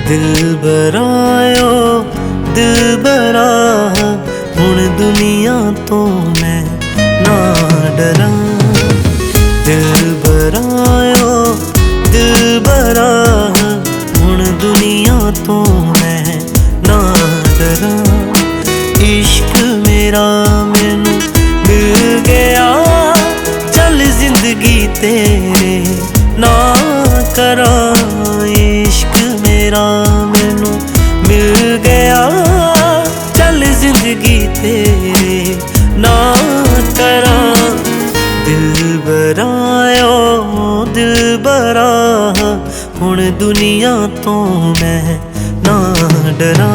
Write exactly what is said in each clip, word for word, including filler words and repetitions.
दिलबरायो दिलबरा हुण दुनिया तो मैं ना डरा। दिलबरायो दिलबरा हुण दुनिया तो मैं ना डरा। इश्क मेरा मैनू मिल गया, चल जिंदगी तेरे ना करा। इश्क मेरा मैनू मिल गया, चल जिंदगी तेरे ना करा। दिलबरायो दिलबरा हुण दुनिया तो मैं ना डरा।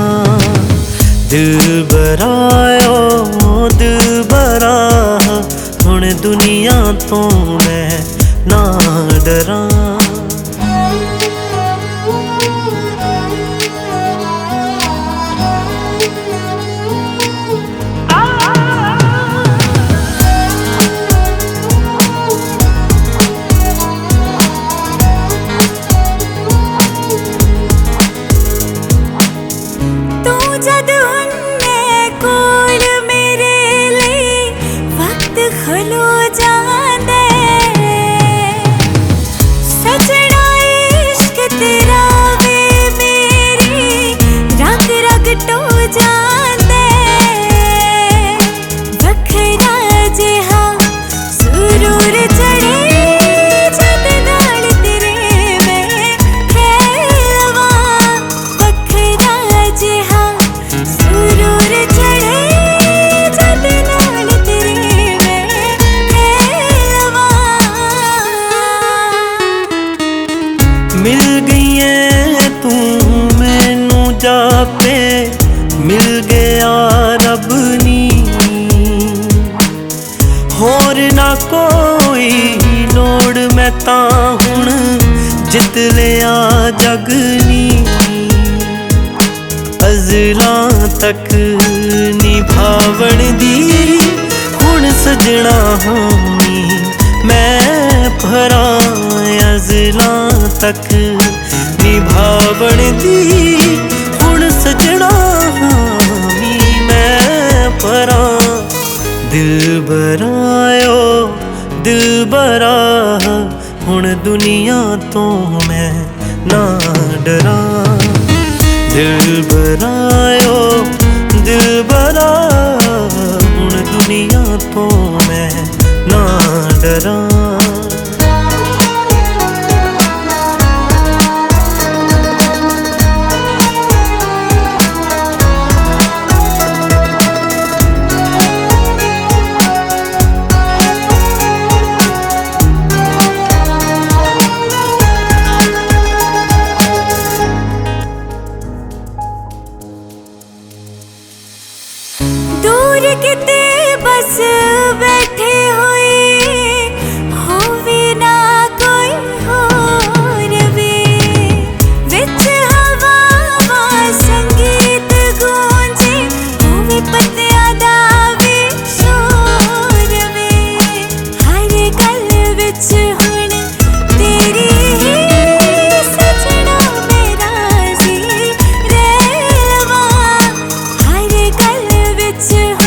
दिलबरायो दिलबरा हुण दुनिया तो मैं ना डरा। मिल गई है तू मैनू जापे, मिल गया रब नी। होर ना कोई लोड़ मैं तां हुण जित लिया जग नी। अज़लां तक निभावण दी हुण सजना होनी मैं भरा। अज़लां तक निभावण दी हुण सजना होनी मैं भरा। दिलबरायो दिलबरा हुण दुनिया तो मैं ना डरा। दिलबरायो दिलबरा हुण दुनिया तो मैं ना डरा। दूर किते बस बैठे हुए होवे ना कोई होर वे। विच हवा वा संगीत गूंजे होवे पत्तियां दा वे शोर वे। हर गल विच हुण तेरी सजना मेरा जी रहवा। हर गल विच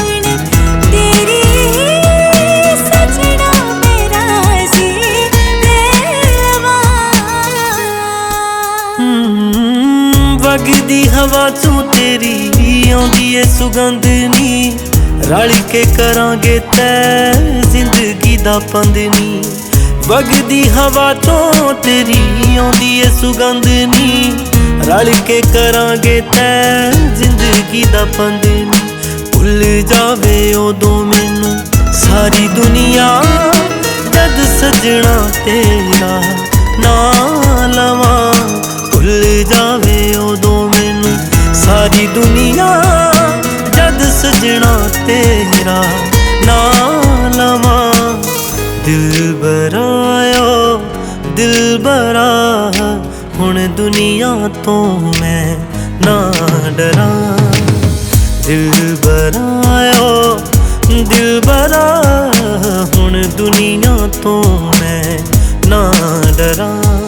वगदी हवा चों तेरी आउंदी ए सुगंध नी। रल के करांगे तै जिंदगी दा पंद नी। वगदी हवा चों तेरी आउंदी ए सुगंध नी। रल के करांगे तै जिंदगी दा पंद नी। भुल जावे उदों मैनू सारी दुनिया, जद सजना तेरा ना लवां। भुल जावे उदों मैनू सारी दुनिया, जद सजना तेरा ना लवां। दिलबरायो दिलबरा हुण दुनिया तो मैं ना डरा। दिलबरायो दिलबरा हुण दुनिया तो मैं ना डरा।